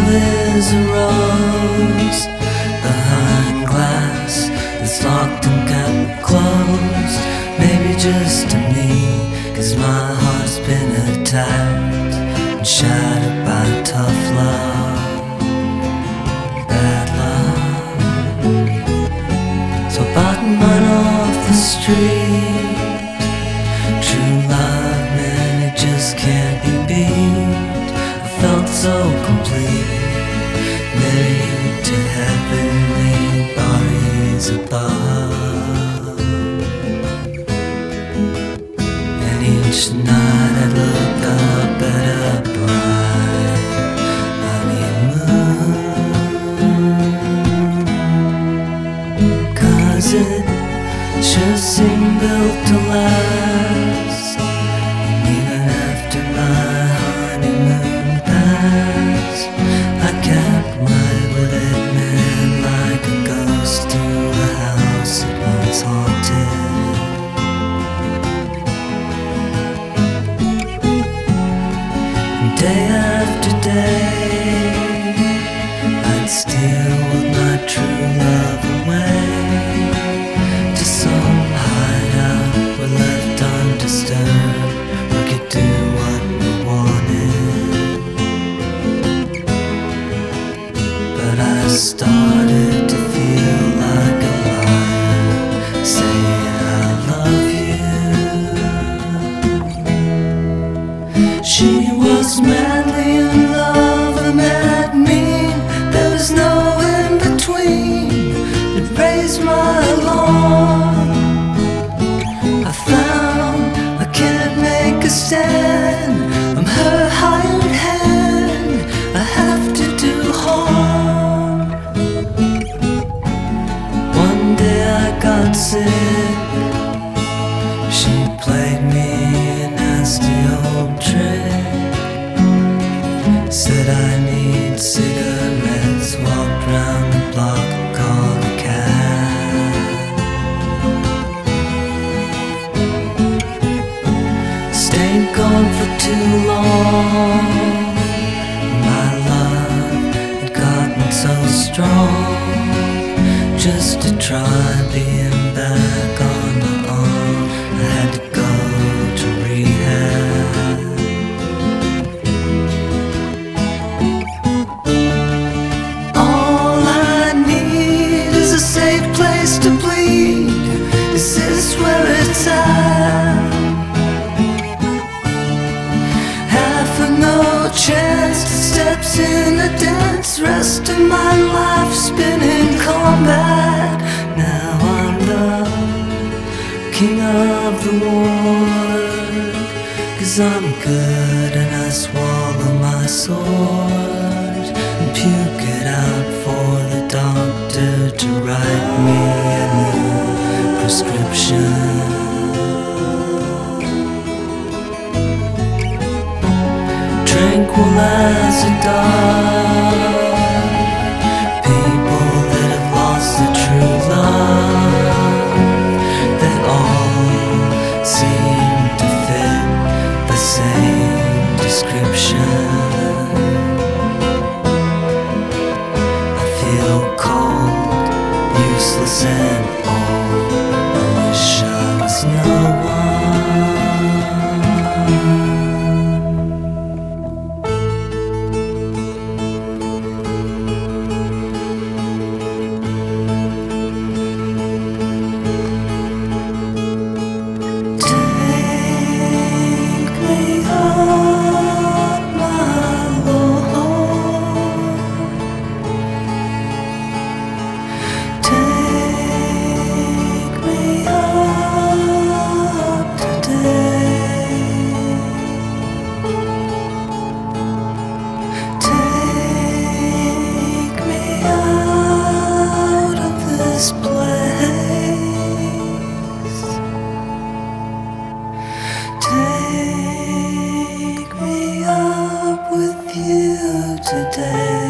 there's a rose behind glass that's locked and kept closed. Maybe just to me, 'cause my heart's been attacked and shattered by tough love, bad love. So I bought mine off the street. True love, man, it just can't be beat. I felt so complete, married to heavenly bodies above. And each night I look up at a bright honeymoon, 'cause it sure seemed built to last. And even after my honeymoon passed, I kept right with it, man, like a ghost to a house that once haunted. And day after day, I'd steal with my true love away to some hideout we're left undisturbed. We could do what we wanted. But I started to feel like a liar, saying I love you. She was madly in love and mad mean. There was no in between. It raised my alarm. I found I can't make a stand. I'm her hired hand. I have to do harm. One day I got sick. She played me a nasty old trick. Said I need cigarettes. Walked round the block, called a cab. Stayed gone for too long. My love had gotten so strong. Just to try being back on my own, I had to go to rehab. All I need is a safe place to bleed. Is this where it's at? Half of no chance, steps in the dance. Rest of my life's been in combat. Now I'm the king of the world, 'cause I'm good and I swallow my sword and puke it out for the doctor to write me a new prescription. Tranquil as a dove. People that have lost their true love, they all seem to fit the same description. I feel cold, useless and old. I wish I was no one. Take me up with you today.